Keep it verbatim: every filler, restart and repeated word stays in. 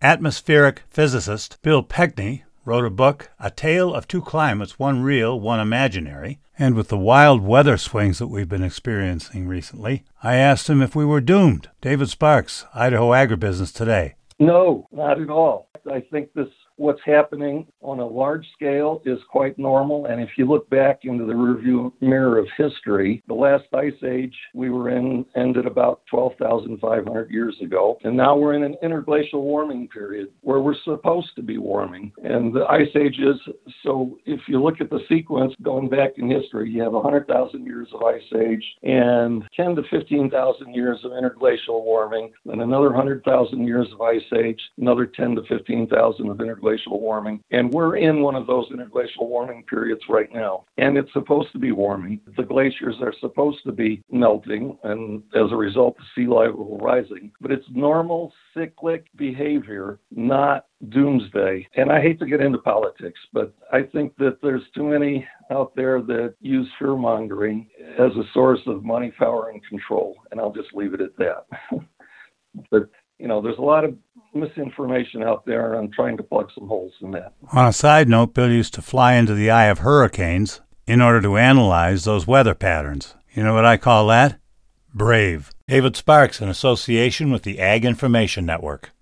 Atmospheric physicist Bill Peckney wrote a book, A Tale of Two Climates, One Real, One Imaginary. And with the wild weather swings that we've been experiencing recently, I asked him if we were doomed. David Sparks, Idaho Agribusiness Today. No, not at all. I think this what's happening on a large scale is quite normal. And if you look back into the rearview mirror of history, the last ice age we were in ended about twelve thousand five hundred years ago. And now we're in an interglacial warming period where we're supposed to be warming. And the ice ages, so if you look at the sequence going back in history, you have one hundred thousand years of ice age and ten to fifteen thousand years of interglacial warming, then another one hundred thousand years of ice age, another ten to fifteen thousand of interglacial warming. And we're in one of those interglacial warming periods right now. And it's supposed to be warming. The glaciers are supposed to be melting, and as a result, the sea level rising. But it's normal cyclic behavior, not doomsday. And I hate to get into politics, but I think that there's too many out there that use fear-mongering as a source of money, power, and control. And I'll just leave it at that. But you know, there's a lot of misinformation out there, and I'm trying to plug some holes in that. On a side note, Bill used to fly into the eye of hurricanes in order to analyze those weather patterns. You know what I call that? Brave. David Sparks, in association with the Ag Information Network.